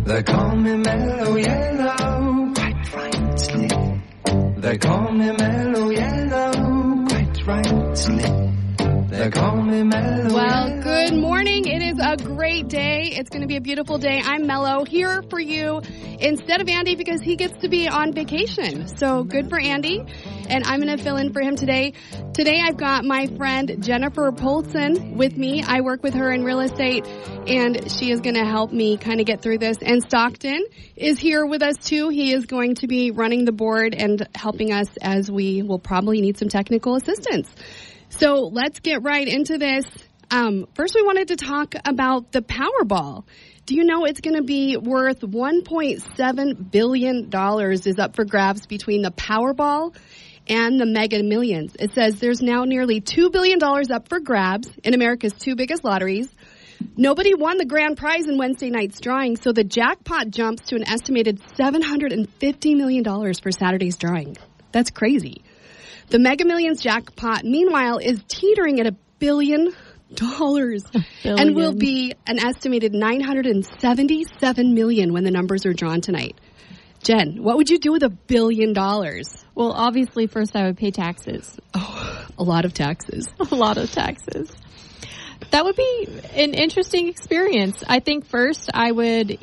They call me Mellow Yellow, quite rightly. They call me Mellow Yellow, quite rightly. They call me Mellow Well, Yellow. good morning. It is a great day. It's going to be a beautiful day. I'm Mellow, here for you instead of Andy because he gets to be on vacation. So good for Andy. And I'm going to fill in for him today. Today I've got my friend Jennifer Polson with me. I work with her in real estate, and she is going to help me kind of get through this. And Stockton is here with us too. He is going to be running the board and helping us as we will probably need some technical assistance. So let's get right into this. First, we wanted to talk about the Powerball. Do you know it's going to be worth $1.7 billion is up for grabs between the Powerball and the Mega Millions. It says there's now nearly $2 billion up for grabs in America's two biggest lotteries. Nobody won the grand prize in Wednesday night's drawing, so the jackpot jumps to an estimated $750 million for Saturday's drawing. That's crazy. The Mega Millions jackpot, meanwhile, is teetering at $1 billion and will be an estimated $977 million when the numbers are drawn tonight. Jen, what would you do with $1 billion? Well, obviously, first I would pay taxes. Oh, a lot of taxes. A lot of taxes. That would be an interesting experience. I think first I would,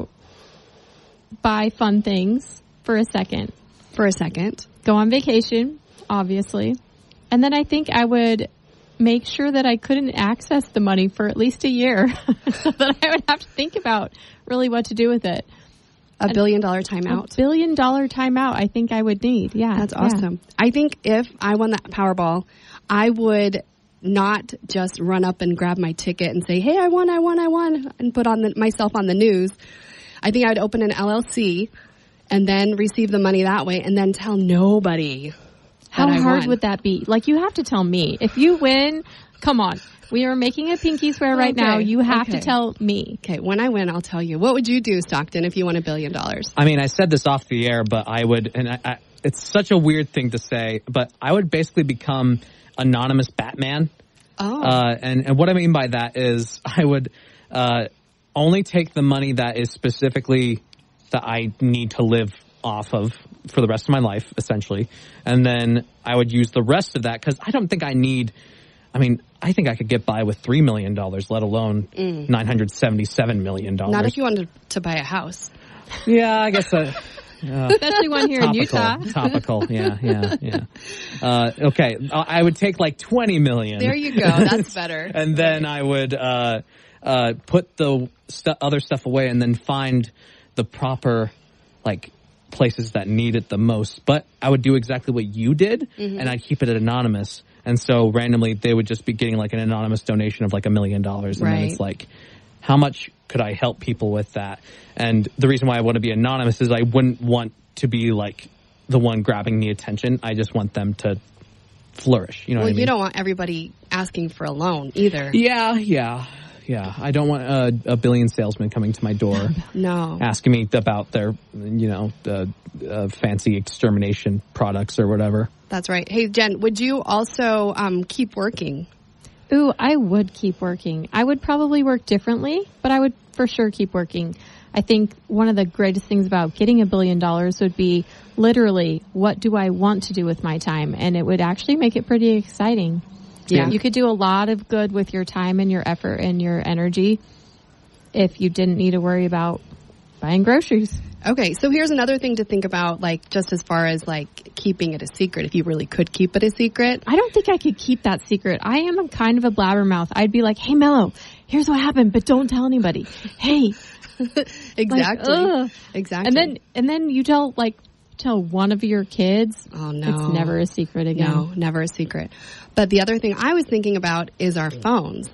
buy fun things for a second. Go on vacation, obviously. And then I think I would make sure that I couldn't access the money for at least a year so that I would have to think about really what to do with it. $1 billion timeout. $1 billion timeout I think I would need. Yeah. That's awesome. Yeah. I think if I won that Powerball, I would not just run up and grab my ticket and say, hey, I won, and put myself on the news. I think I would open an LLC and then receive the money that way and then tell nobody. How hard would that be? Like, you have to tell me. If you win, come on. We are making a pinky swear right now. You have to tell me. Okay, when I win, I'll tell you. What would you do, Stockton, if you won $1 billion? I mean, I said this off the air, but I would, and it's such a weird thing to say, but I would basically become anonymous Batman. Oh. And what I mean by that is I would only take the money that is specifically that I need to live off of for the rest of my life, essentially. And then I would use the rest of that because I don't think I need... I think I could get by with $3 million, let alone $977 million. Not if you wanted to buy a house. Yeah, I guess especially one here in Utah. Topical, yeah. Okay, I would take like $20 million. There you go. That's better. And then I would put the other stuff away and then find the proper places that need it the most. But I would do exactly what you did, and I'd keep it anonymous. And so randomly they would just be getting an anonymous donation of $1 million. And then it's how much could I help people with that? And the reason why I want to be anonymous is I wouldn't want to be the one grabbing the attention. I just want them to flourish. You know what I mean? You don't want everybody asking for a loan either. Yeah. I don't want a billion salesmen coming to my door. No. Asking me about their, fancy extermination products or whatever. That's right. Hey, Jen, would you also keep working? Ooh, I would keep working. I would probably work differently, but I would for sure keep working. I think one of the greatest things about getting $1 billion would be literally, what do I want to do with my time? And it would actually make it pretty exciting. Yeah. You could do a lot of good with your time and your effort and your energy if you didn't need to worry about buying groceries. Okay, so here's another thing to think about, just as far as, keeping it a secret, if you really could keep it a secret. I don't think I could keep that secret. I am a kind of a blabbermouth. I'd be like, hey, Mello, here's what happened, but don't tell anybody. Hey. Exactly. Exactly. And then you tell one of your kids. Oh, no. It's never a secret again. No, never a secret. But the other thing I was thinking about is our phones.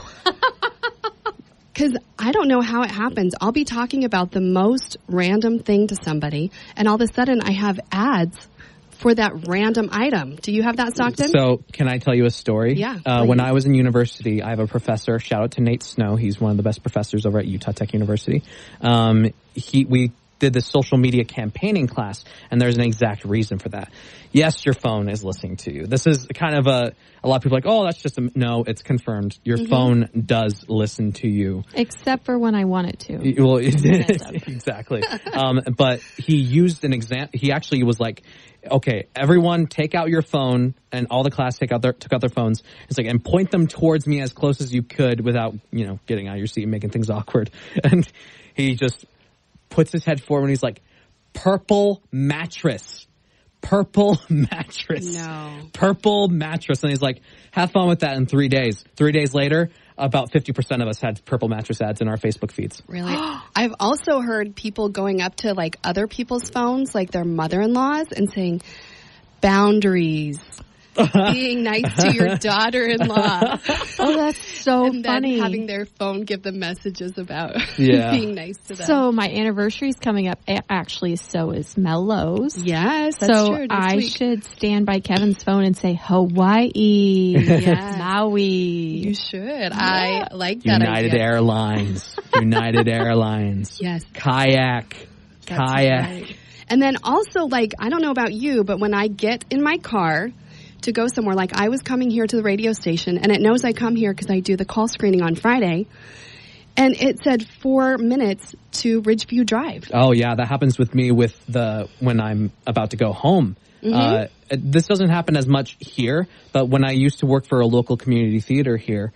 Because I don't know how it happens. I'll be talking about the most random thing to somebody, and all of a sudden I have ads for that random item. Do you have that, Stockton? So can I tell you a story? Yeah. When I was in university, I have a professor. Shout out to Nate Snow. He's one of the best professors over at Utah Tech University. We did this social media campaigning class, and there's an exact reason for that. Yes, your phone is listening to you. This is kind of a lot of people are like, oh, that's just no, it's confirmed. Your phone does listen to you. Except for when I want it to. Well, exactly. But he used an example. He actually was like, okay, everyone take out your phone, and all the class took out their phones. It's like, and point them towards me as close as you could without, getting out of your seat and making things awkward. And he just puts his head forward and he's like, purple mattress. Purple mattress. No. Purple mattress. And he's like, have fun with that in 3 days. 3 days later, about 50% of us had purple mattress ads in our Facebook feeds. Really? I've also heard people going up to like other people's phones, like their mother-in-laws, and saying, boundaries. Being nice to your daughter-in-law. Oh, that's so and funny. then having their phone give them messages about Yeah. being nice to them. So my anniversary's coming up. Actually, so is Mello's. Yes, that's So true. I should stand by Kevin's phone and say Hawaii, Yes. Maui. You should. I like that United idea. Airlines. United Airlines. Yes. Kayak. That's Kayak. right. And then also, like, I don't know about you, but when I get in my car to go somewhere, like I was coming here to the radio station, and it knows I come here because I do the call screening on Friday, and it said 4 minutes to Ridgeview Drive. Oh yeah, that happens with me when I'm about to go home. This doesn't happen as much here, but when I used to work for a local community theater here,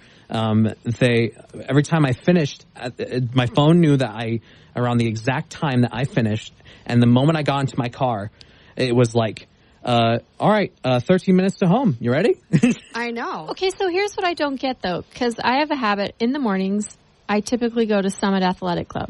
every time I finished, my phone knew that around the exact time that I finished, and the moment I got into my car, it was like, all right, 13 minutes to home. You ready? I know. Okay, so here's what I don't get, though, because I have a habit in the mornings. I typically go to Summit Athletic Club.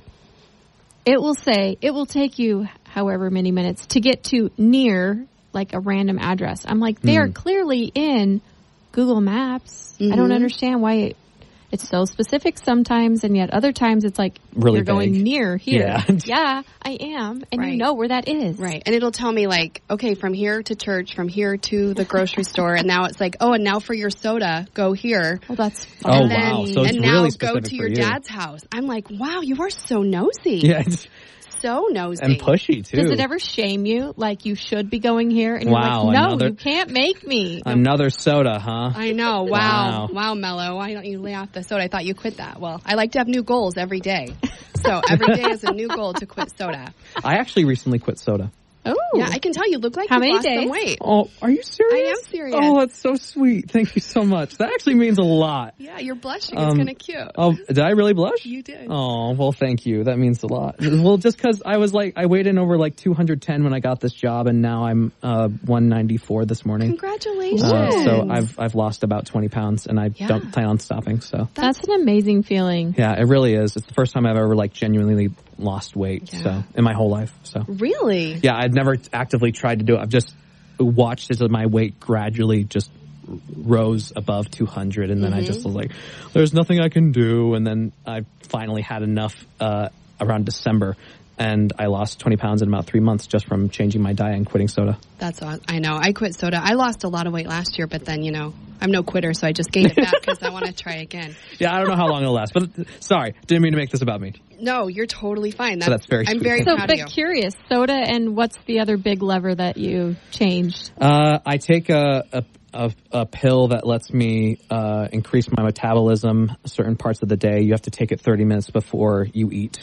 It will take you however many minutes to get to near, like, a random address. I'm like, they are clearly in Google Maps. I don't understand why it's so specific sometimes, and yet other times it's like, really you're going vague. near here. Yeah. Yeah, I am, and Right. you know where that is. Right. And it'll tell me, like, okay, from here to church, from here to the grocery store, and now it's like, oh, and now for your soda, go here. Well, that's Oh, fun. And then, wow. So it's and now really go specific to for your you. dad's house. I'm like, wow, you are so nosy. Yeah, So nosy. and pushy too. Does it ever shame you? Like you should be going here, and you're Wow, like, no, another- you can't make me. Another soda, huh? I know. Wow. Wow. Wow, Mello. Why don't you lay off the soda? I thought you quit that. Well, I like to have new goals every day. So every day is a new goal to quit soda. I actually recently quit soda. Oh, Yeah, I can tell you look like How you many lost days? some weight. Oh, are you serious? I am serious. Oh, that's so sweet. Thank you so much. That actually means a lot. Yeah, you're blushing. It's kind of cute. Oh, did I really blush? You did. Oh, well, thank you. That means a lot. Well, just because I weighed in over like 210 when I got this job, and now I'm 194 this morning. Congratulations. So I've lost about 20 pounds, and I Yeah. don't plan on stopping. So that's an amazing feeling. yeah, it really is. It's the first time I've ever like genuinely lost weight. Yeah. So in my whole life. So Really? yeah, I'd never actively tried to do it. I've just watched as my weight gradually just rose above 200, and then I just was like, there's nothing I can do. And then I finally had enough around December, and I lost 20 pounds in about 3 months just from changing my diet and quitting soda. That's awesome. I know. I quit soda. I lost a lot of weight last year, but then, I'm no quitter, so I just gained it back because I want to try again. Yeah, I don't know how long it'll last, but sorry, didn't mean to make this about me. No, you're totally fine. that's very I'm sweet. very So, proud but of you. curious, soda, and what's the other big lever that you changed? I take a pill that lets me increase my metabolism certain parts of the day. You have to take it 30 minutes before you eat.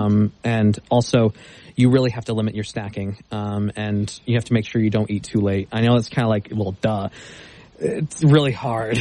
And also, you really have to limit your snacking. And you have to make sure you don't eat too late. I know it's kind of like, well, duh. It's really hard.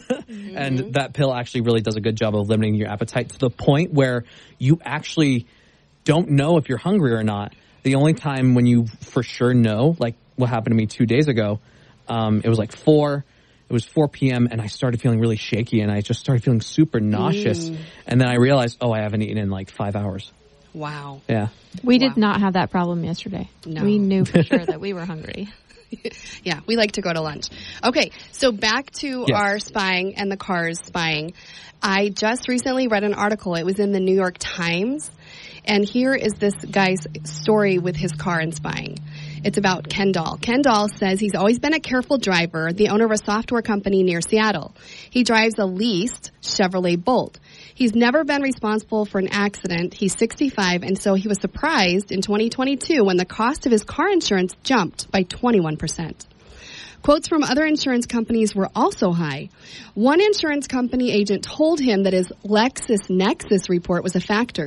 And that pill actually really does a good job of limiting your appetite to the point where you actually don't know if you're hungry or not. The only time when you for sure know, like what happened to me 2 days ago, it was like 4 p.m. and I started feeling really shaky, and I just started feeling super nauseous. And then I realized, I haven't eaten in like 5 hours. Wow. Yeah. We did not have that problem yesterday. No. We knew for sure that we were hungry. Yeah, we like to go to lunch. Okay, so back to Yes. our spying and the cars spying. I just recently read an article. It was in the New York Times. And here is this guy's story with his car and spying. It's about Ken Dahl. Ken Dahl says he's always been a careful driver, the owner of a software company near Seattle. He drives a leased Chevrolet Bolt. He's never been responsible for an accident. He's 65, and so he was surprised in 2022 when the cost of his car insurance jumped by 21%. Quotes from other insurance companies were also high. One insurance company agent told him that his LexisNexis report was a factor.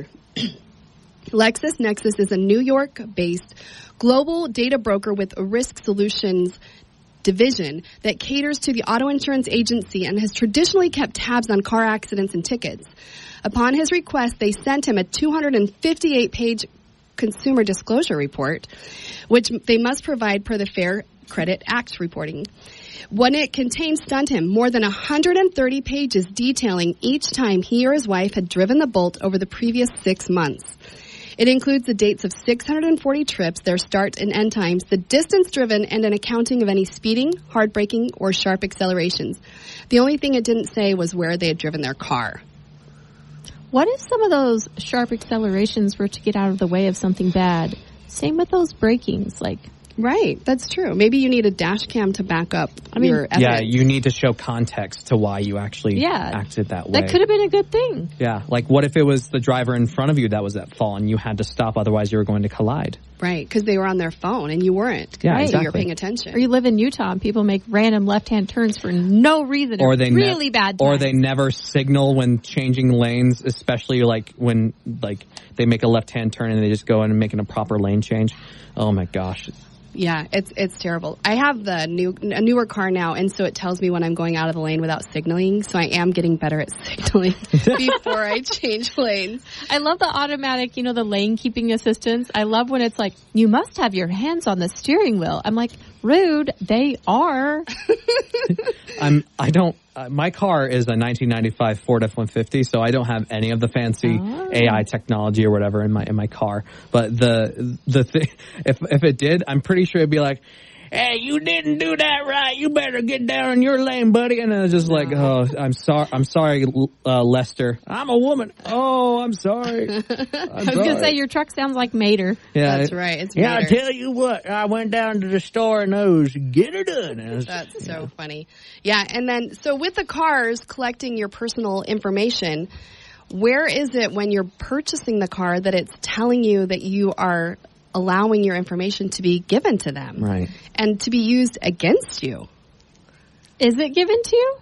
LexisNexis is a New York-based global data broker with a risk solutions division that caters to the auto insurance agency and has traditionally kept tabs on car accidents and tickets. Upon his request, they sent him a 258-page consumer disclosure report, which they must provide per the Fair Credit Act reporting. What it contained stunned him. More than 130 pages detailing each time he or his wife had driven the Bolt over the previous 6 months. It includes the dates of 640 trips, their start and end times, the distance driven, and an accounting of any speeding, hard braking, or sharp accelerations. The only thing it didn't say was where they had driven their car. What if some of those sharp accelerations were to get out of the way of something bad? Same with those brakings, like... Right, that's true. Maybe you need a dash cam to back up your evidence. Yeah, you need to show context to why you actually acted that way. That could have been a good thing. Yeah, like what if it was the driver in front of you that was at fault and you had to stop, otherwise you were going to collide? Right, because they were on their phone and you weren't. Yeah, right. exactly. So you're paying attention. Or you live in Utah and people make random left-hand turns for no reason. Or they really bad times. Or they never signal when changing lanes, especially like when like they make a left-hand turn and they just go in and making a proper lane change. Oh my gosh. Yeah, it's terrible. I have a newer car now, and so it tells me when I'm going out of the lane without signaling, so I am getting better at signaling before I change lanes. I love the automatic, the lane keeping assistance. I love when it's like, you must have your hands on the steering wheel. I'm like, rude, they are. My car is a 1995 Ford F-150, so I don't have any of the fancy AI technology or whatever in my car. But the thing, if it did, I'm pretty sure it'd be like, "Hey, you didn't do that right. You better get down in your lane, buddy." And it's just like, "Oh, I'm sorry, Lester. I'm a woman. Oh, I'm sorry." I was going to say, your truck sounds like Mater. Yeah, that's right. It's Mater. I tell you what, I went down to the store and those, get her done. That's so funny. Yeah, and then, so with the cars collecting your personal information, where is it when you're purchasing the car that it's telling you that you are allowing your information to be given to them? Right. And to be used against you? Is it given to you?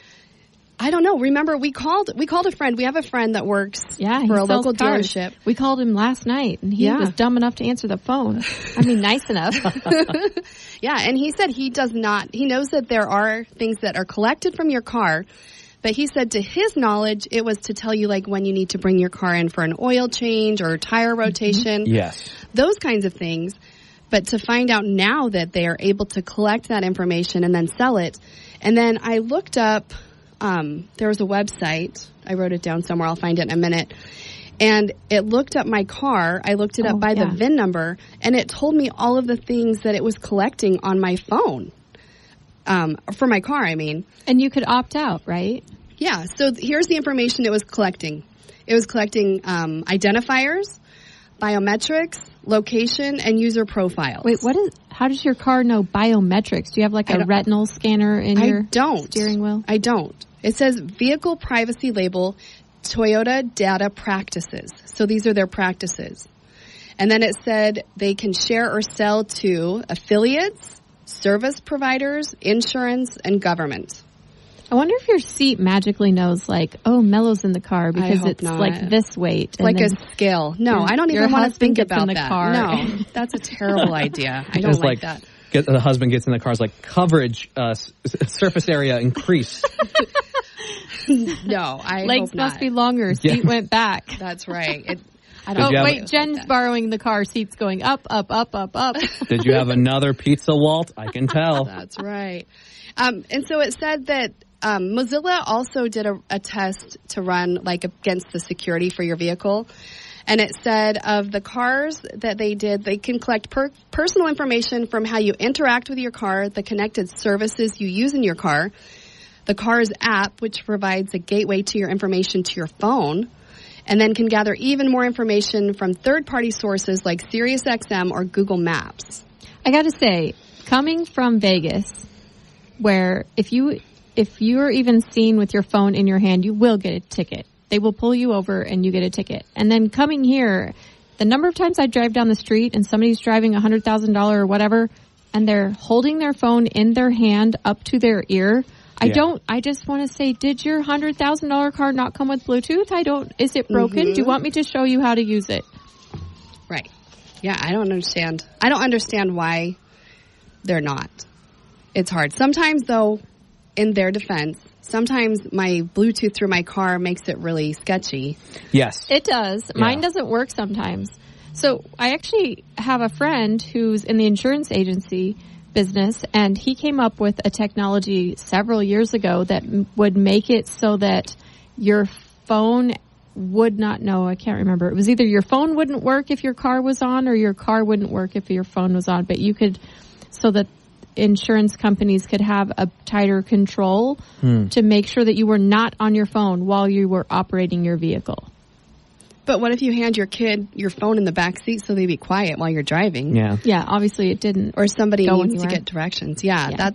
I don't know. Remember, we called a friend. We have a friend that works for a local dealership. We called him last night, and he was dumb enough to answer the phone. I mean, nice enough. Yeah, and he said he knows that there are things that are collected from your car, but he said to his knowledge, it was to tell you like when you need to bring your car in for an oil change or tire rotation. Yes. Those kinds of things. But to find out now that they are able to collect that information and then sell it. And then I looked up, there was a website. I wrote it down somewhere. I'll find it in a minute. And it looked up my car. I looked it up by the VIN number, and it told me all of the things that it was collecting on my phone. For my car, I mean. And you could opt out, right? Yeah. So here's the information it was collecting. It was collecting identifiers, biometrics, location, and user profiles. Wait, how does your car know biometrics? Do you have like a retinal scanner in your steering wheel? I don't. It says vehicle privacy label, Toyota data practices. So these are their practices. And then it said they can share or sell to affiliates, service providers, insurance, and government. I wonder if your seat magically knows, like, oh, Mello's in the car because it's not. Like this weight. Like a scale. No, I don't even want to think about that. Car. No, that's a terrible idea. I don't like that. The husband gets in the car, it's like coverage, surface area increased. No, I legs hope not. must be longer. Seat went back. That's right. Jen's borrowing the car. Seat's going up, up, up, up, up. Did you have another pizza, Walt? I can tell. That's right. And so it said that Mozilla also did a test to run like against the security for your vehicle. And it said of the cars that they did, they can collect personal information from how you interact with your car, the connected services you use in your car, the car's app, which provides a gateway to your information to your phone, and then can gather even more information from third-party sources like SiriusXM or Google Maps. I got to say, coming from Vegas, where if you're even seen with your phone in your hand, you will get a ticket. They will pull you over and you get a ticket. And then coming here, the number of times I drive down the street and somebody's driving $100,000 or whatever, and they're holding their phone in their hand up to their ear. I just want to say, did your $100,000 car not come with Bluetooth? Is it broken? Do you want me to show you how to use it? Right. Yeah, I don't understand. I don't understand why they're not. It's hard. Sometimes, though, in their defense, sometimes my Bluetooth through my car makes it really sketchy. Yes. It does. Yeah. Mine doesn't work sometimes. So I actually have a friend who's in the insurance agency business, and he came up with a technology several years ago that would make it so that your phone would not know. I can't remember. It was either your phone wouldn't work if your car was on or your car wouldn't work if your phone was on. But you could, so that insurance companies could have a tighter control to make sure that you were not on your phone while you were operating your vehicle. But what if you hand your kid your phone in the back seat so they be quiet while you're driving? Yeah. Yeah, obviously it didn't. Or somebody Go needs anywhere. to get directions. Yeah.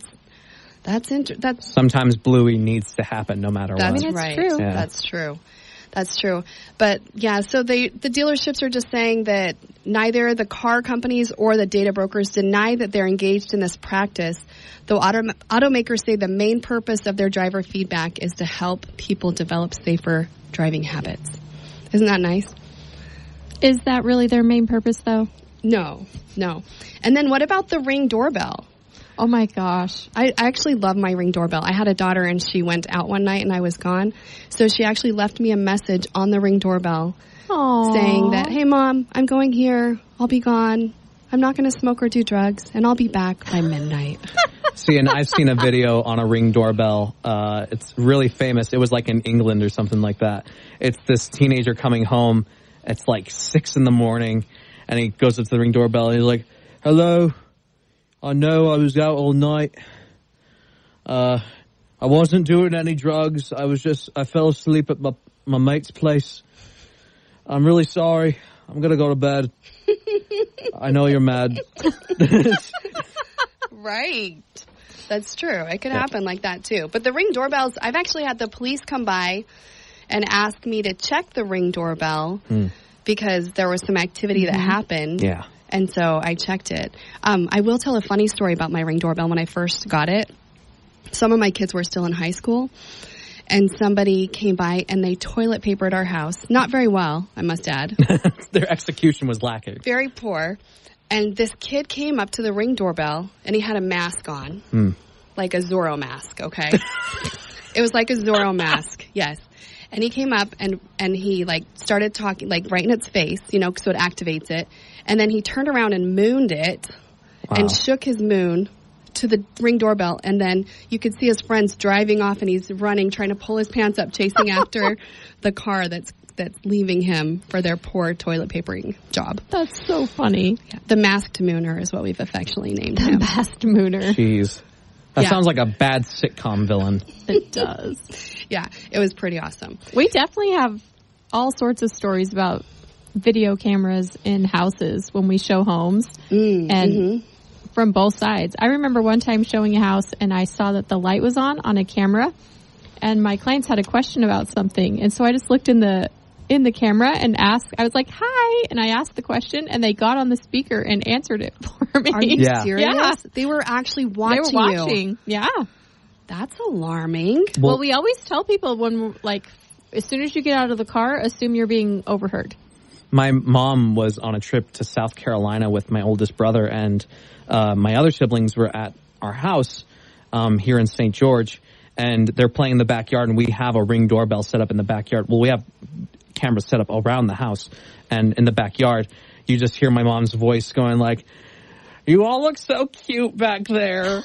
That's Sometimes Bluey needs to happen no matter That's what. it's right. true. Yeah. That's true. That's true. But yeah, so the dealerships are just saying that neither the car companies or the data brokers deny that they're engaged in this practice, though automakers say the main purpose of their driver feedback is to help people develop safer driving habits. Isn't that nice? Is that really their main purpose, though? No. And then what about the Ring doorbell? Oh, my gosh. I actually love my Ring doorbell. I had a daughter and she went out one night and I was gone. So she actually left me a message on the Ring doorbell saying that, hey, Mom, I'm going here. I'll be gone. I'm not going to smoke or do drugs, and I'll be back by midnight. See, and I've seen a video on a Ring doorbell. It's really famous. It was like in England or something like that. It's this teenager coming home. It's like 6 a.m, and he goes up to the Ring doorbell and he's like, hello, I know I was out all night. I wasn't doing any drugs. I fell asleep at my mate's place. I'm really sorry. I'm going to go to bed. I know you're mad. Right. That's true. It could happen like that, too. But the Ring doorbells, I've actually had the police come by and ask me to check the Ring doorbell because there was some activity that happened. Yeah. And so I checked it. I will tell a funny story about my Ring doorbell when I first got it. Some of my kids were still in high school, and somebody came by and they toilet papered our house. Not very well, I must add. Their execution was lacking. Very poor. And this kid came up to the Ring doorbell, and he had a mask on, like a Zorro mask, okay? It was like a Zorro mask, yes. And he came up, and he, like, started talking, like, right in its face, so it activates it. And then he turned around and mooned it and shook his moon to the Ring doorbell. And then you could see his friends driving off, and he's running, trying to pull his pants up, chasing after the car that's leaving him for their poor toilet papering job. That's so funny. Yeah. The Masked Mooner is what we've affectionately named him. Masked Mooner. Jeez. That Yeah. sounds like a bad sitcom villain. It does. Yeah, it was pretty awesome. We definitely have all sorts of stories about video cameras in houses when we show homes and from both sides. I remember one time showing a house and I saw that the light was on a camera, and my clients had a question about something, and so I just looked in the camera and asked. I was like, hi, and I asked the question, and they got on the speaker and answered it for me. Are you Yeah. serious? Yeah. They were actually watching They were you. watching. Yeah. That's alarming. Well, we always tell people when, like, as soon as you get out of the car, assume you're being overheard. My mom was on a trip to South Carolina with my oldest brother, and my other siblings were at our house here in St. George, and they're playing in the backyard, and we have a Ring doorbell set up in the backyard. Well, we have cameras set up around the house, and in the backyard, you just hear my mom's voice going like, you all look so cute back there.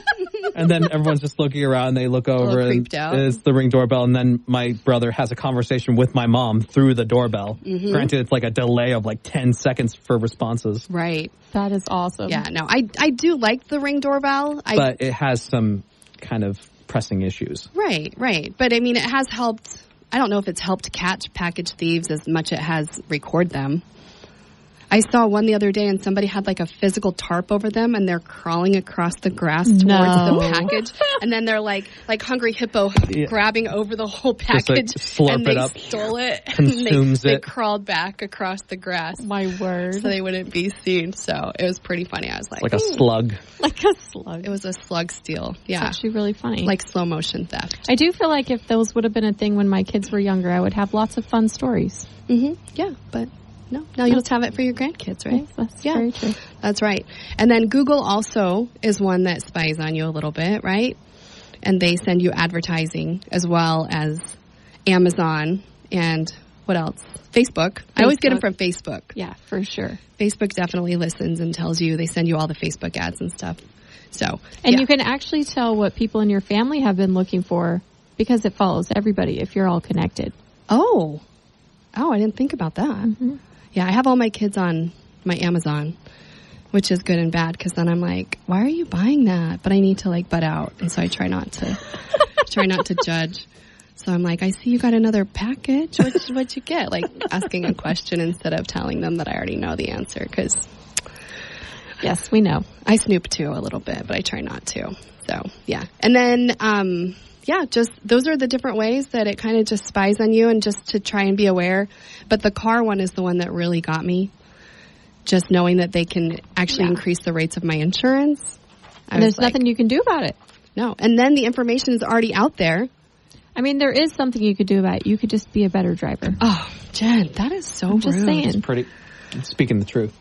And then everyone's just looking around, and they look over, and creeped out. it's the Ring doorbell, and then my brother has a conversation with my mom through the doorbell. Granted, it's like a delay of like 10 seconds for responses. Right. That is awesome. Yeah, no, I do like the Ring doorbell. But it has some kind of pressing issues. Right. But I mean, it has helped. I don't know if it's helped catch package thieves as much as it has record them. I saw one the other day and somebody had like a physical tarp over them and they're crawling across the grass towards the package. And then they're like Hungry Hippo grabbing over the whole package. Just like slurp and it they up, stole it. consumes and they it. crawled back across the grass. My word. So they wouldn't be seen. So it was pretty funny. I was like, Like a slug. Like a slug. It was a slug steal. Yeah. It's actually really funny. Like slow motion theft. I do feel like if those would have been a thing when my kids were younger, I would have lots of fun stories. Yeah, but no. Now you'll just have it for your grandkids, right? Yes, that's very true. That's right. And then Google also is one that spies on you a little bit, right? And they send you advertising as well as Amazon and what else? Facebook. I always get them from Facebook. Yeah, for sure. Facebook definitely listens and tells you, they send you all the Facebook ads and stuff. So, And you can actually tell what people in your family have been looking for because it follows everybody if you're all connected. Oh, I didn't think about that. Yeah, I have all my kids on my Amazon, which is good and bad because then I'm like, why are you buying that? But I need to like butt out, and so I try not to judge. So I'm like, I see you got another package. What'd you get? Like asking a question instead of telling them that I already know the answer because Yes, we know. I snoop too a little bit, but I try not to. So yeah, and then just those are the different ways that it kind of just spies on you and just to try and be aware. But the car one is the one that really got me. Just knowing that they can actually increase the rates of my insurance. And there's nothing you can do about it. No. And then the information is already out there. I mean, there is something you could do about it. You could just be a better driver. Oh, Jen, that is so rude. Just saying. Pretty. Speaking the truth.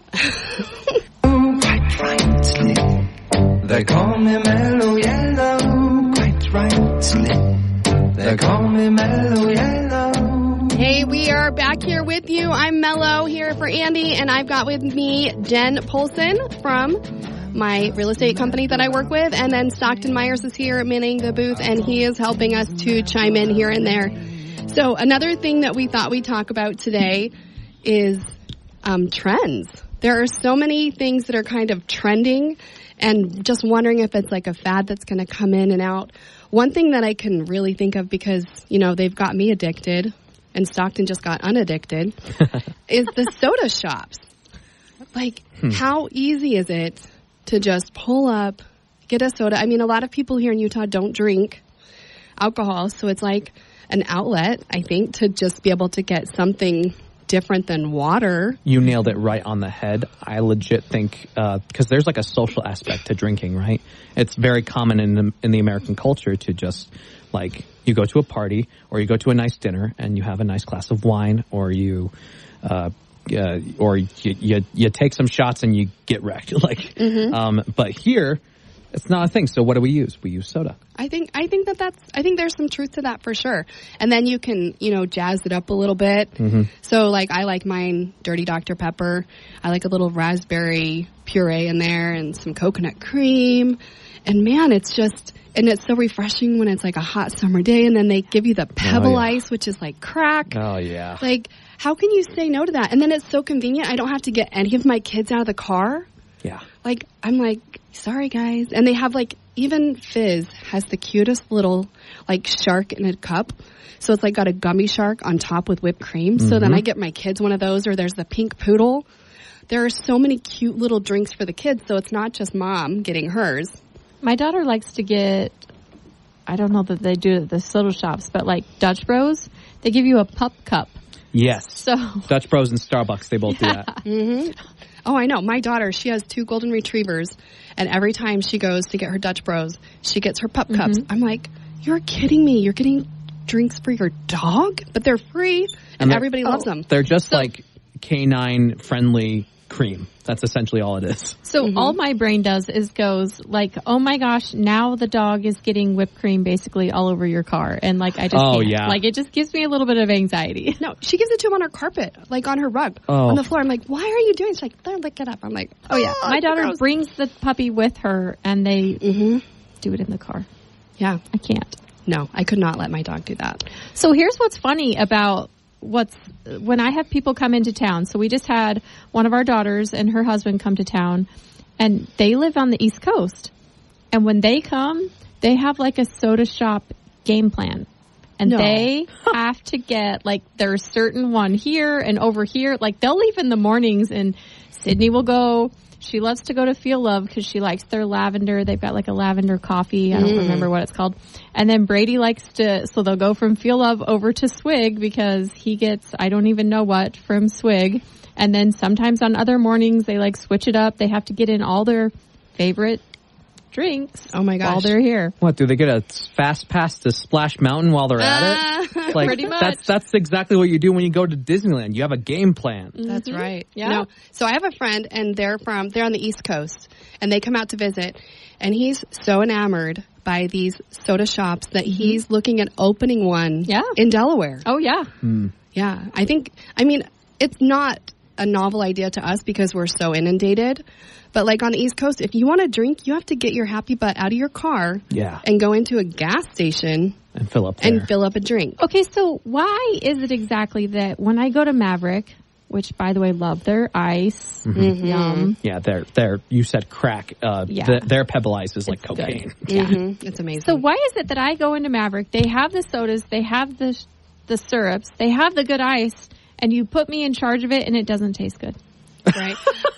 Quite rightly, they call me Mellow Yellow. Quite rightly, they call me Mellow Yellow. Hey, we are back here with you. I'm Mello here for Andy, and I've got with me Jen Polson from my real estate company that I work with, and then Stockton Myers is here manning the booth, and he is helping us to chime in here and there. So another thing that we thought we'd talk about today is trends. There are so many things that are kind of trending, and just wondering if it's like a fad that's going to come in and out. One thing that I can really think of, because, you know, they've got me addicted, and Stockton just got unaddicted, is the soda shops. Like, how easy is it to just pull up, get a soda? I mean, a lot of people here in Utah don't drink alcohol, so it's like an outlet, I think, to just be able to get something different than water. You nailed it right on the head. I legit think, because there's like a social aspect to drinking, right? It's very common in the American culture to just, like, you go to a party or you go to a nice dinner and you have a nice glass of wine, or you take some shots and you get wrecked. Like, but here, it's not a thing. So what do we use? We use soda. I think there's some truth to that for sure. And then you can, jazz it up a little bit. So like, I like mine dirty Dr. Pepper. I like a little raspberry puree in there and some coconut cream. And man, it's so refreshing when it's like a hot summer day, and then they give you the Pebble Ice, which is like crack. Oh yeah. Like, how can you say no to that? And then it's so convenient. I don't have to get any of my kids out of the car. Yeah. Like, I'm like, sorry guys. And they have like, even Fizz has the cutest little like shark in a cup. So it's like got a gummy shark on top with whipped cream. So then I get my kids one of those, or there's the pink poodle. There are so many cute little drinks for the kids. So it's not just mom getting hers. My daughter likes to get, I don't know that they do it at the soda shops, but like Dutch Bros, they give you a pup cup. Yes. So Dutch Bros and Starbucks, they both do that. Oh, I know. My daughter, she has 2 golden retrievers, and every time she goes to get her Dutch Bros, she gets her pup cups. I'm like, you're kidding me. You're getting drinks for your dog? But they're free, and everybody loves them. They're just like canine-friendly cream. That's essentially all it is. So all my brain does is goes like, oh my gosh, now the dog is getting whipped cream basically all over your car. And like, I just can't. Yeah. Like, it just gives me a little bit of anxiety. No, she gives it to him on her carpet, like on her rug, on the floor. I'm like, why are you doing it? She's like, there, lick it up. I'm like, oh yeah. My daughter brings the puppy with her, and they do it in the car. Yeah. I can't. No, I could not let my dog do that. So here's what's funny about when I have people come into town. So we just had one of our daughters and her husband come to town, and they live on the East Coast. And when they come, they have like a soda shop game plan. And No. they have to get, like, there's certain one here and over here. Like, they'll leave in the mornings, and Sydney will go. She loves to go to Feel Love because she likes their lavender. They've got, like, a lavender coffee. I don't remember what it's called. And then Brady likes to, so they'll go from Feel Love over to Swig because he gets, I don't even know what, from Swig. And then sometimes on other mornings, they, like, switch it up. They have to get in all their favorite drinks Oh my gosh. while they're here. What, do they get a fast pass to Splash Mountain while they're at it? Like, Pretty much. That's exactly what you do when you go to Disneyland. You have a game plan. That's right. Yeah. No, so I have a friend, and they're on the East Coast, and they come out to visit, and he's so enamored by these soda shops that he's looking at opening one Yeah. in Delaware. Oh, yeah. Yeah, I mean, it's not a novel idea to us because we're so inundated. But like on the East Coast, if you want a drink, you have to get your happy butt out of your car Yeah. and go into a gas station And fill up there. and fill up a drink. Okay, so why is it exactly that when I go to Maverick, which, by the way, love their ice, yum, Yeah, they're you said crack. Yeah. Their Pebble Ice is like It's good. cocaine. It's amazing. So why is it that I go into Maverick, they have the sodas, they have the syrups, they have the good ice, and you put me in charge of it and it doesn't taste good? right?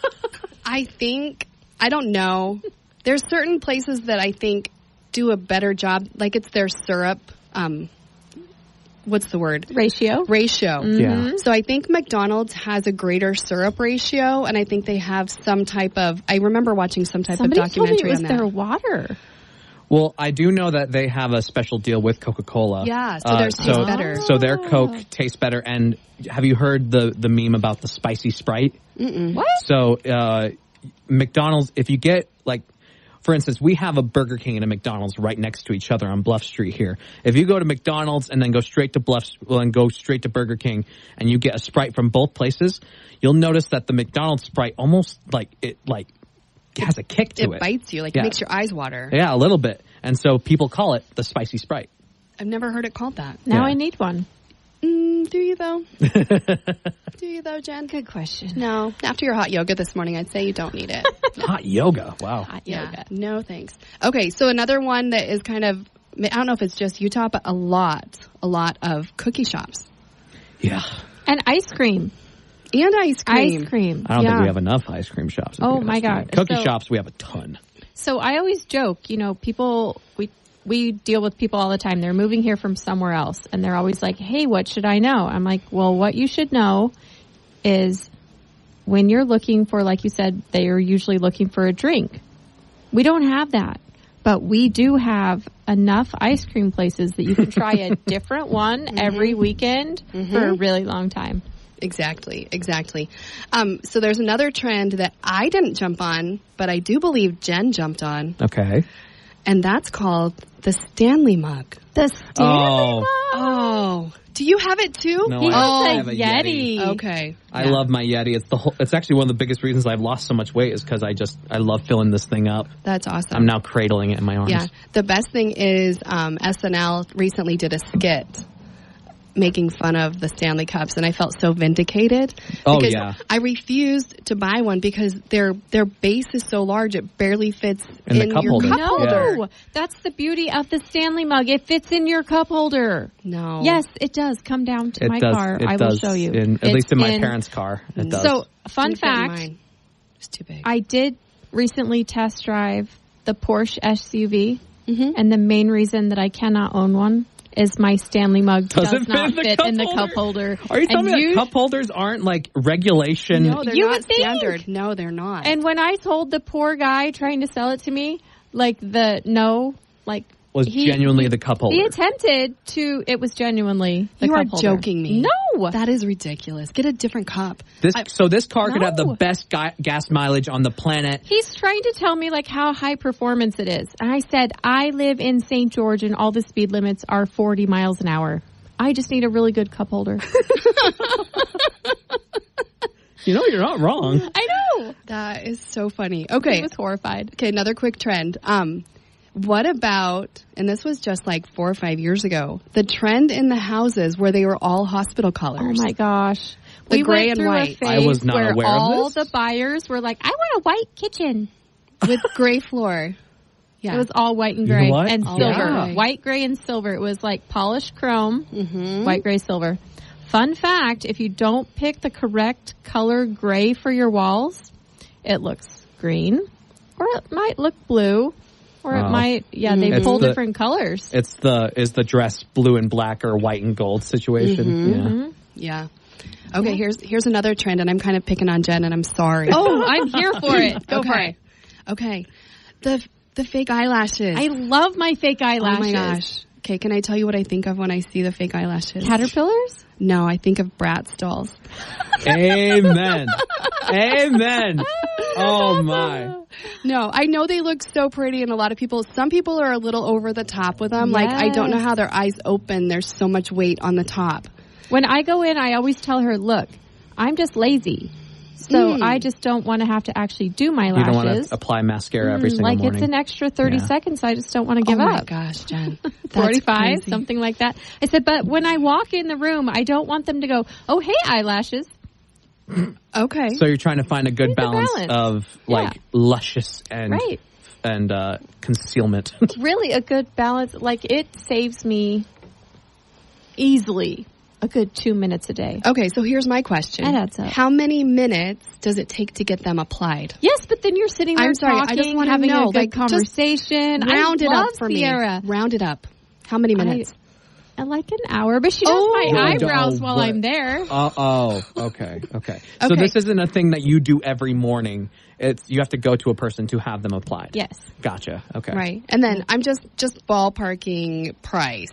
I don't know. There's certain places that I think do a better job, like it's their syrup, what's the word? Ratio? Ratio. Yeah. So I think McDonald's has a greater syrup ratio, and I think they have some type of, I remember watching some type Somebody of told me documentary it was on that. their water. Well, I do know that they have a special deal with Coca-Cola. Yeah, so theirs tastes better. So their Coke tastes better. And have you heard the meme about the spicy Sprite? What? So McDonald's, if you get, like, for instance, we have a Burger King and a McDonald's right next to each other on Bluff Street here. If you go to McDonald's and then go straight to straight to Burger King and you get a Sprite from both places, you'll notice that the McDonald's Sprite almost has a kick to it. It bites you, like Yeah. it makes your eyes water. Yeah, a little bit. And so people call it the spicy Sprite. I've never heard it called that. Now Yeah. I need one. Do you though? Do you though, Jen? Good question. No. After your hot yoga this morning, I'd say you don't need it. Hot yoga. Wow. Hot Yeah. yoga. No, thanks. Okay, so another one that is kind of, I don't know if it's just Utah, but a lot of cookie shops. Yeah. And ice cream. And ice cream. Ice cream. I don't think Yeah. we have enough ice cream shops. Oh, my God. Cookie So- shops, we have a ton. So I always joke, people, we deal with people all the time. They're moving here from somewhere else, and they're always like, hey, what should I know? I'm like, well, what you should know is when you're looking for, like you said, they are usually looking for a drink. We don't have that. But we do have enough ice cream places that you can try a different one every weekend for a really long time. Exactly. So there's another trend that I didn't jump on, but I do believe Jen jumped on, Okay. and that's called the Stanley mug. The Stanley Oh. mug. Oh, do you have it too? No, He I has have a a Yeti. Yeti. Okay. I love my Yeti. It's actually one of the biggest reasons I've lost so much weight is because I love filling this thing up. That's awesome. I'm now cradling it in my arms. Yeah. The best thing is SNL recently did a skit making fun of the Stanley Cups, and I felt so vindicated. Oh, because yeah. I refused to buy one because their base is so large it barely fits In the in cup your holder. cup No, holder. that's the beauty of the Stanley mug. It fits in your cup holder. No. Yes, it does. Come down to It my does. car. It I will does. show you. At least in my parents' car, it does. So, fun Didn't fit in fact, mine. It's too big. I did recently test drive the Porsche SUV, and the main reason that I cannot own one is my Stanley mug Doesn't does not fit fit in the cup holder. Are you telling And me that cup holders aren't like regulation? No, they're You not would think. standard. No, they're not. And when I told the poor guy trying to sell it to me, was genuinely the cup holder. He attempted to. It was genuinely the you cup are holder. joking me. No, That is ridiculous. Get a different cup. This car could have the No. best gas mileage on the planet. he's trying to tell me like how high performance it is, and I said I live in St. George, and all the speed limits are 40 miles an hour. I just need a really good cup holder. You know, you're not wrong. I know. That is so funny. He Okay. was horrified. Okay, another quick trend. What about, and this was just like 4 or 5 years ago, the trend in the houses where they were all hospital Oh colors. my gosh. The we gray went and through white. a I phase was not where aware of all this. the buyers were like, I want a white kitchen. With gray floor. Yeah. It was all white and You know gray what? and Oh, silver. yeah. White, gray, and silver. It was like polished chrome, white, gray, silver. Fun fact, if you don't pick the correct color gray for your walls, it looks green, or it might look blue, or it Wow. might, they It's pull the- different colors. Is the dress blue and black or white and gold situation? Yeah. Okay, here's another trend, and I'm kind of picking on Jen, and I'm sorry. Oh, I'm here for it. Go for okay. it. Okay. The fake eyelashes. I love my fake eyelashes. Oh my gosh. Okay, can I tell you what I think of when I see the fake eyelashes? Caterpillars? No, I think of Bratz dolls. Amen. Amen. Oh my. No, I know they look so pretty, and some people are a little over the top with them. Like, I don't know how their eyes open. There's so much weight on the top. When I go in, I always tell her, look, I'm just lazy. So I just don't want to have to actually do my You lashes. don't want to apply mascara every single like morning. it's an extra 30 Yeah. seconds. I just don't want to give oh my up. gosh, Jen. That's 45, crazy. something like that. I said, but when I walk in the room, I don't want them to go, oh, hey, eyelashes. Okay. So you're trying to find a good Find the balance balance. of like Yeah. luscious and Right. Concealment. Really a good balance. Like it saves me easily a good 2 minutes a day. Okay, so here's my question. That adds up. How many minutes does it take to get them applied? Yes, but then you're sitting there I'm sorry, I talking, just wanna having know, a good like, just conversation. Round I it love up for Sierra. me. Round it up. How many minutes? I like an hour, but she does Oh. my Well, eyebrows while what- I'm there. Okay. So Okay. this isn't a thing that you do every morning. You have to go to a person to have them applied. Yes. Gotcha. Okay. Right. And then I'm just ballparking price.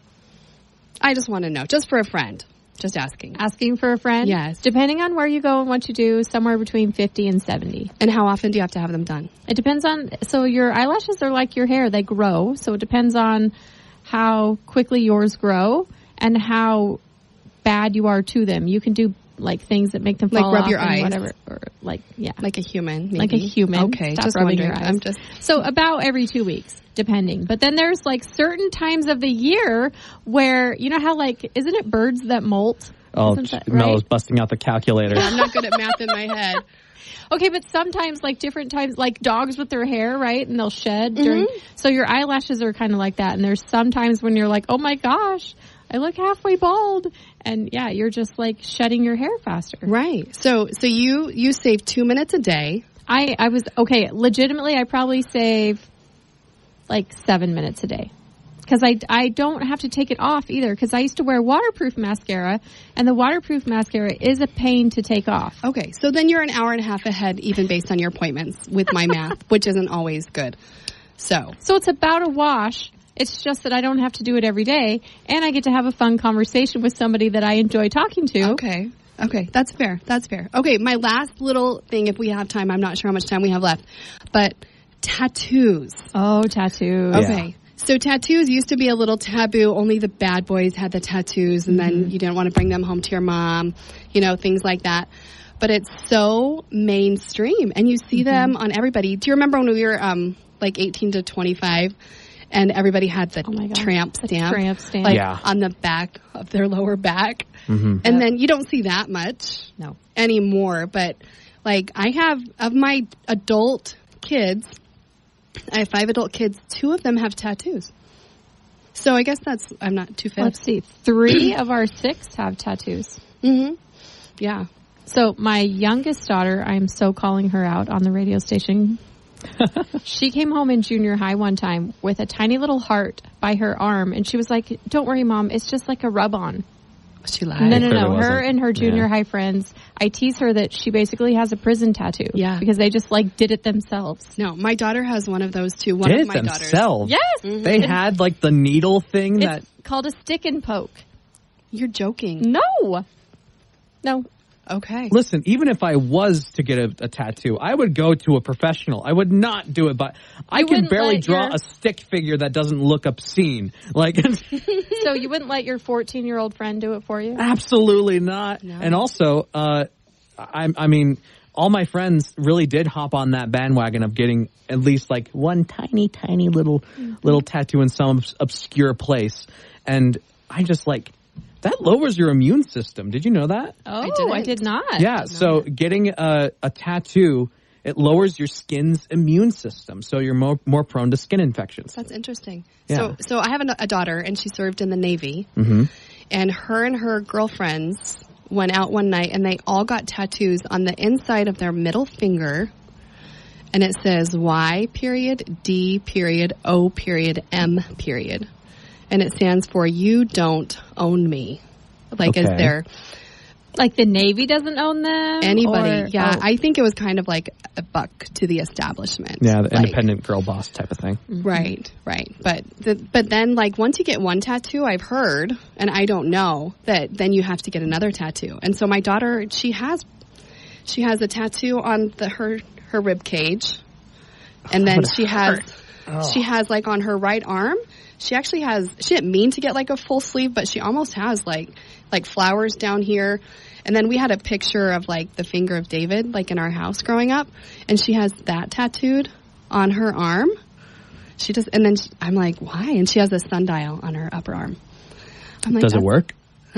I just want to know, just for a friend. Just asking. Asking for a friend? Yes. Depending on where you go and what you do, somewhere between 50 and 70. And how often do you have to have them done? It depends on, so your eyelashes are like your hair, they grow. So it depends on how quickly yours grow and how bad you are to them. You can do like things that make them Like fall rub off your and eyes? whatever, or like, yeah. Like a human, maybe? Like a human. Okay, Stop just rubbing wondering. your eyes. So about every 2 weeks, depending. But then there's like certain times of the year where, you know how like, isn't it birds that molt? Oh, Isn't that Melo's right? busting out the calculator. I'm not good at math in my head. Okay, but sometimes, like different times, like dogs with their hair, right? And they'll shed during. So your eyelashes are kind of like that. And there's some times when you're like, oh my gosh, I look halfway bald. And yeah, you're just like shedding your hair faster. Right. So you save 2 minutes a day. I was, okay, legitimately, I probably save like 7 minutes a day. Because I don't have to take it off either. Because I used to wear waterproof mascara, and the waterproof mascara is a pain to take off. Okay, so then you're an hour and a half ahead, even based on your appointments with my math, which isn't always good. So it's about a wash. It's just that I don't have to do it every day, and I get to have a fun conversation with somebody that I enjoy talking to. Okay, that's fair. That's fair. Okay, my last little thing, if we have time, I'm not sure how much time we have left, but tattoos. Oh, tattoos. Okay. So tattoos used to be a little taboo. Only the bad boys had the tattoos, and then you didn't want to bring them home to your mom, things like that. But it's so mainstream, and you see them on everybody. Do you remember when we were like 18 to 25, and everybody had the tramp stamp, Tramp stamp. like Yeah. on the back of their lower back? Mm-hmm. And then you don't see that much anymore. But like I have of my adult kids. I have 5 adult kids. 2 of them have tattoos. So I guess I'm not too fast. Let's see. 3 of our 6 have tattoos. Mm-hmm. Yeah. So my youngest daughter, I'm so calling her out on the radio station. She came home in junior high one time with a tiny little heart by her arm, and she was like, "Don't worry, Mom, it's just like a rub-on." She lied. No. clearly Her wasn't. and her junior Yeah. high friends, I tease her that she basically has a prison tattoo. Yeah. Because they just like did it themselves. No, my daughter has one of those too. One Did of it my themselves? Yes. They had like the needle thing that. It's called a stick and poke. You're joking. No. Okay. Listen, even if I was to get a tattoo, I would go to a professional. I would not do it, but I can wouldn't barely let draw your- a stick figure that doesn't look obscene. Like, So you wouldn't let your 14-year-old friend do it for you? absolutely not. No. And also, I mean, all my friends really did hop on that bandwagon of getting at least like one tiny little tattoo in some obscure place. And I just like, that lowers your immune system. Did you know that? Oh, didn't. I did not. Yeah, so getting a tattoo, it lowers your skin's immune system, so you're more prone to skin infections. That's interesting. Yeah. So I have a daughter, and she served in the Navy. Mm-hmm. And her girlfriends went out one night, and they all got tattoos on the inside of their middle finger. And it says Y period, D period, O period, M period. And it stands for you don't own me. Like, is there Like the Navy doesn't own them? anybody? Or- I think it was kind of like a buck to the establishment. Yeah, the Like, independent girl boss type of thing. Right. But then, like, once you get one tattoo, I've heard, and I don't know, that then you have to get another tattoo. And so my daughter, she has a tattoo on her rib cage, and then she has like on her right arm. She didn't mean to get like a full sleeve, but she almost has like flowers down here. And then we had a picture of like the finger of David, like in our house growing up, and she has that tattooed on her arm. I'm like, why? And she has a sundial on her upper arm. I'm like, Does it work?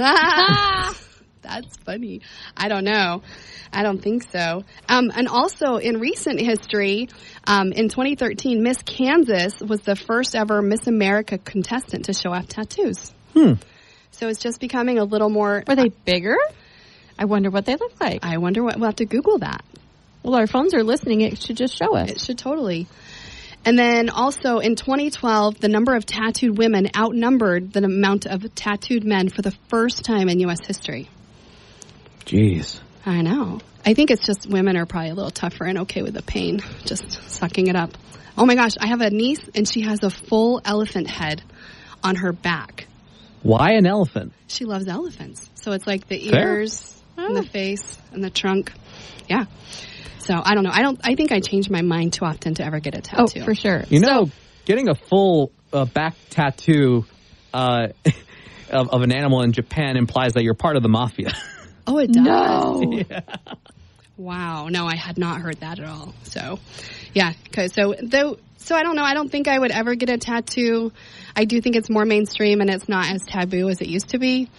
That's funny. I don't know. I don't think so. And also in recent history, in 2013, Miss Kansas was the first ever Miss America contestant to show off tattoos. So it's just becoming a little more. Were they bigger? I wonder what they look like. I wonder what we'll have to Google that. Well, our phones are listening. It should just show us. It should totally. And then also in 2012, the number of tattooed women outnumbered the amount of tattooed men for the first time in U.S. history. Jeez. I know. I think it's just women are probably a little tougher and okay with the pain, just sucking it up. Oh my gosh, I have a niece and she has a full elephant head on her back. Why an elephant? She loves elephants. So it's like the Fair. ears and the face and the trunk. Yeah. So I don't know. I think I change my mind too often to ever get a tattoo. Oh, for sure. You know, getting a full back tattoo of an animal in Japan implies that you're part of the mafia. Oh, it does. No. Yeah. Wow. No, I had not heard that at all. So, yeah. So I don't know. I don't think I would ever get a tattoo. I do think it's more mainstream and it's not as taboo as it used to be.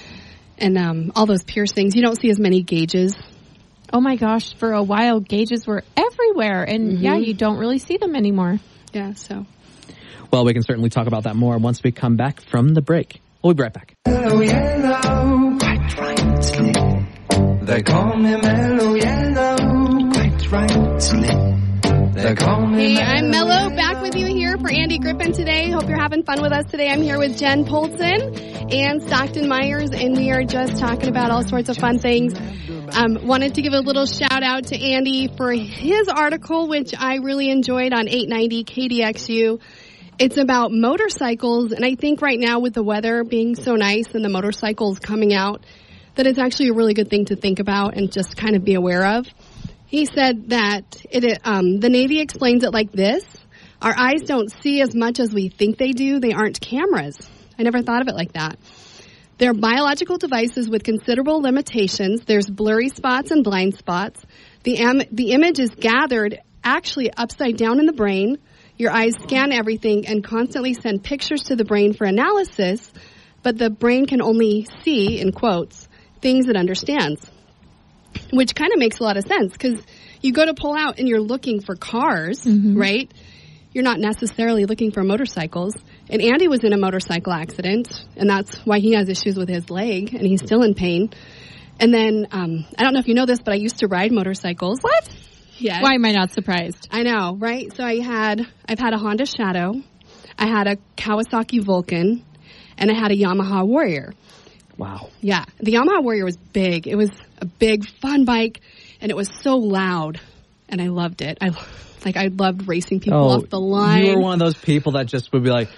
And all those piercings, you don't see as many gauges. Oh my gosh, for a while, gauges were everywhere. And yeah, you don't really see them anymore. Yeah, so. Well, we can certainly talk about that more once we come back from the break. We'll be right back. Mellow yellow, quite rightly. They call me mellow yellow, quite rightly. They call me Hey, I'm Mello, back with you here for Andy Griffin today. Hope you're having fun with us today. I'm here with Jen Polson and Stockton Myers, and we are just talking about all sorts of fun things. Wanted to give a little shout out to Andy for his article, which I really enjoyed on 890 KDXU. It's about motorcycles, and I think right now with the weather being so nice and the motorcycles coming out, that it's actually a really good thing to think about and just kind of be aware of. He said that the Navy explains it like this. Our eyes don't see as much as we think they do. They aren't cameras. I never thought of it like that. They're biological devices with considerable limitations. There's blurry spots and blind spots. The image is gathered actually upside down in the brain. Your eyes scan everything and constantly send pictures to the brain for analysis, but the brain can only see, in quotes, things it understands. Which kind of makes a lot of sense, because you go to pull out and you're looking for cars, right? You're not necessarily looking for motorcycles. And Andy was in a motorcycle accident, and that's why he has issues with his leg, and he's still in pain. And then, I don't know if you know this, but I used to ride motorcycles. What? Yes. Why am I not surprised? I know, right? So I've had a Honda Shadow, I had a Kawasaki Vulcan, and I had a Yamaha Warrior. Wow. Yeah, the Yamaha Warrior was big. It was a big, fun bike, and it was so loud, and I loved it. I loved racing people off the line. You were one of those people that just would be like,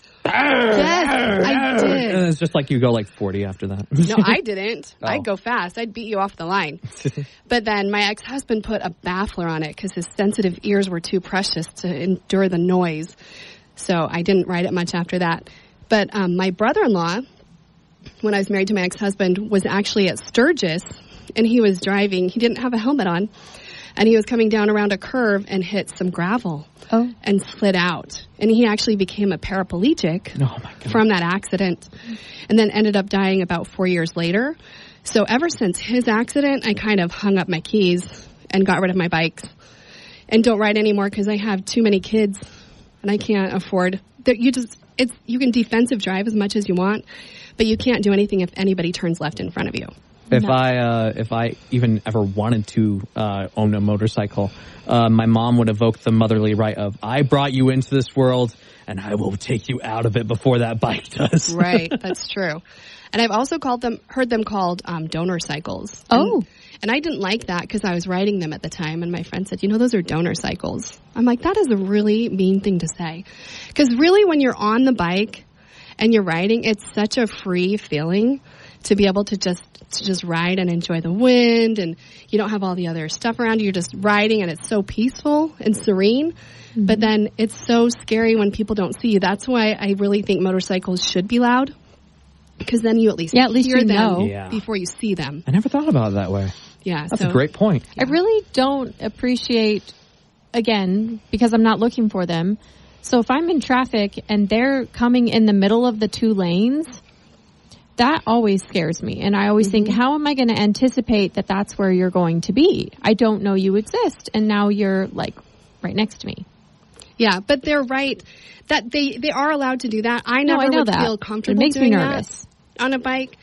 yes, I did. and it's just like you go like 40 after that. No, I didn't. Oh. I'd go fast. I'd beat you off the line. But then my ex-husband put a baffler on it because his sensitive ears were too precious to endure the noise. So I didn't ride it much after that. But my brother-in-law, when I was married to my ex-husband, was actually at Sturgis, and he was driving. He didn't have a helmet on, and he was coming down around a curve and hit some gravel and slid out. And he actually became a paraplegic from that accident, and then ended up dying about 4 years later. So ever since his accident, I kind of hung up my keys and got rid of my bikes. and don't ride anymore because I have too many kids and I can't afford that. You can defensive drive as much as you want, but you can't do anything if anybody turns left in front of you. If I even ever wanted to own a motorcycle, my mom would evoke the motherly right of, I brought you into this world and I will take you out of it before that bike does. Right, that's true. And I've also heard them called donor cycles. And I didn't like that because I was riding them at the time, and my friend said, those are donor cycles. I'm like, that is a really mean thing to say. Because really, when you're on the bike and you're riding, it's such a free feeling to be able to just ride and enjoy the wind, and you don't have all the other stuff around you. You're just riding, and it's so peaceful and serene. Mm-hmm. But then it's so scary when people don't see you. That's why I really think motorcycles should be loud. Because then you at least hear them before you see them. I never thought about it that way. Yeah, that's a great point. I really don't appreciate, again, because I'm not looking for them. So if I'm in traffic and they're coming in the middle of the two lanes, that always scares me. And I always think, how am I going to anticipate that that's where you're going to be? I don't know you exist, and now you're like right next to me. Yeah, but they're right that they are allowed to do that. I never would feel comfortable doing that. It makes me nervous. On a bike.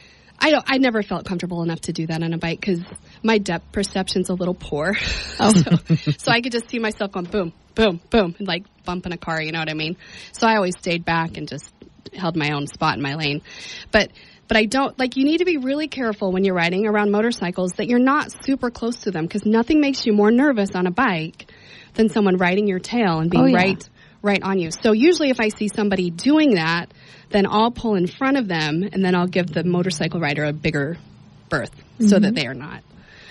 I never felt comfortable enough to do that on a bike because my depth perception's a little poor. So I could just see myself going boom, boom, boom, and like bumping a car, you know what I mean? So I always stayed back and just held my own spot in my lane. But I don't, you need to be really careful when you're riding around motorcycles that you're not super close to them, because nothing makes you more nervous on a bike than someone riding your tail and being right on you. So usually if I see somebody doing that, then I'll pull in front of them, and then I'll give the motorcycle rider a bigger berth so that they are not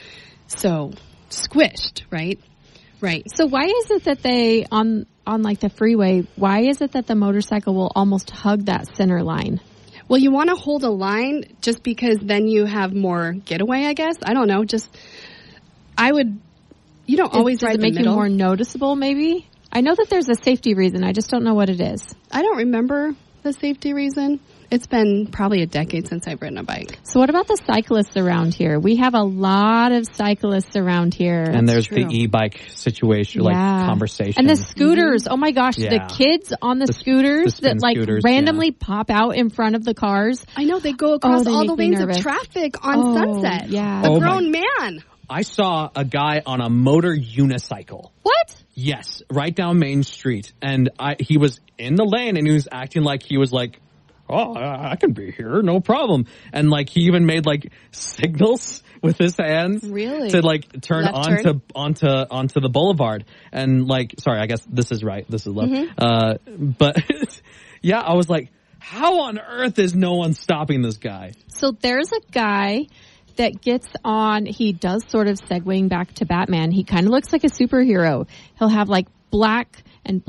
so squished, right? Right. So why is it that they, on like the freeway, why is it that the motorcycle will almost hug that center line? Well, you want to hold a line just because then you have more getaway, I guess. I don't know. You don't always ride the middle. Does it make you more noticeable, maybe? I know that there's a safety reason. I just don't know what it is. I don't remember the safety reason. It's been probably a decade since I've ridden a bike. So what about the cyclists around here? We have a lot of cyclists around here. And there's the e-bike situation, conversation. And the scooters. Oh my gosh, the kids on the scooters that randomly pop out in front of the cars. I know, they go across all the lanes of traffic on Sunset. Yeah. A grown man. I saw a guy on a motor unicycle. What? Yes, right down Main Street. And he was in the lane, and he was acting like he was like, oh, I can be here, no problem. And he even made signals with his hands. Really? To turn onto the boulevard. And sorry, I guess this is right. This is left. Mm-hmm. But yeah, I was like, how on earth is no one stopping this guy? So there's a guy that gets on, he does sort of segueing back to Batman. He kind of looks like a superhero. He'll have black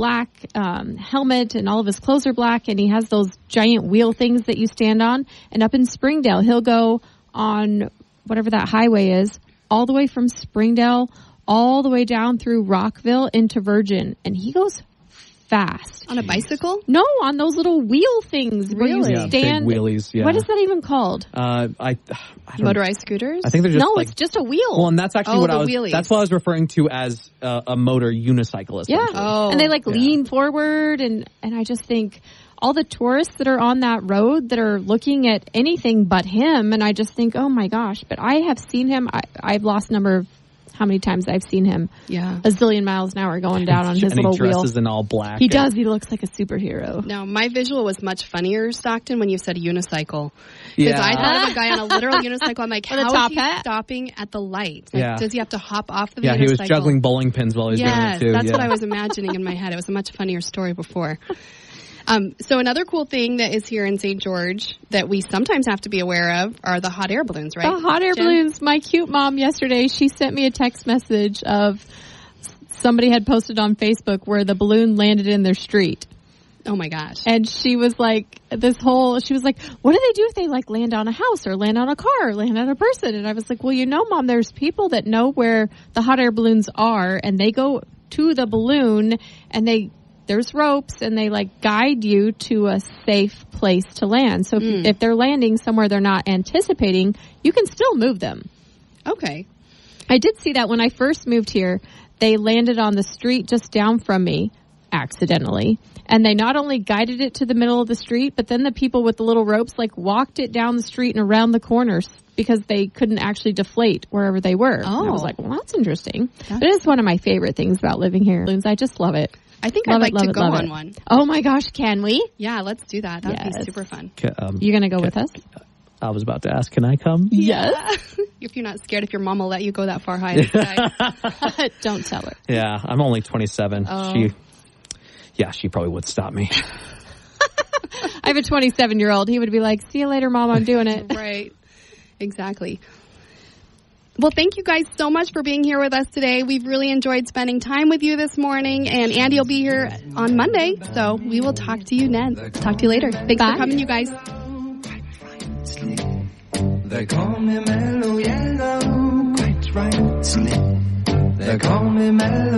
helmet, and all of his clothes are black, and he has those giant wheel things that you stand on. And up in Springdale, he'll go on whatever that highway is, all the way from Springdale, all the way down through Rockville into Virgin. And he goes fast. On a bicycle? No, on those little wheel things where you stand. Big wheelies, yeah. What is that even called? I don't Motorized scooters? I think they're just it's just a wheel. Well, and that's actually that's what I was referring to as a motor unicycle. Yeah. And they lean forward, and I just think all the tourists that are on that road that are looking at anything but him, and I just think, oh my gosh, but I have seen him. I've lost number of how many times I've seen him a zillion miles an hour going down on his little wheel. And he dresses in all black. He does. He looks like a superhero. Now, my visual was much funnier, Stockton, when you said unicycle. Because I thought of a guy on a literal unicycle. I'm like, how is he stopping at the light? Does he have to hop off the unicycle? Yeah, he was juggling bowling pins while he was doing it, too. That's what I was imagining in my head. It was a much funnier story before. So another cool thing that is here in St. George that we sometimes have to be aware of are the hot air balloons, right? The hot air balloons. My cute mom yesterday, she sent me a text message of somebody had posted on Facebook where the balloon landed in their street. Oh my gosh. And she was like, what do they do if they land on a house or land on a car or land on a person? And I was like, well, Mom, there's people that know where the hot air balloons are, and they go to the balloon, and there's ropes, and they guide you to a safe place to land. So if they're landing somewhere they're not anticipating, you can still move them. Okay. I did see that when I first moved here. they landed on the street just down from me accidentally. And they not only guided it to the middle of the street, but then the people with the little ropes like walked it down the street and around the corners because they couldn't actually deflate wherever they were. And I was like, well, that's interesting. But it is one of my favorite things about living here. I just love it. I think I'd like to go on one. Oh my gosh, can we? Yeah, let's do that. That would be super fun. You going to go with us? I was about to ask, can I come? Yes. If you're not scared, if your mom will let you go that far high in the sky. Don't tell her. Yeah, I'm only 27. Oh. She probably would stop me. I have a 27-year-old. He would be like, see you later, Mom, I'm doing it. Right. Exactly. Well, thank you guys so much for being here with us today. We've really enjoyed spending time with you this morning, and Andy will be here on Monday, so we will talk to you then. Talk to you later. Thanks for coming, you guys. They call me Mellow Yellow, quite right, slick. They call me Mellow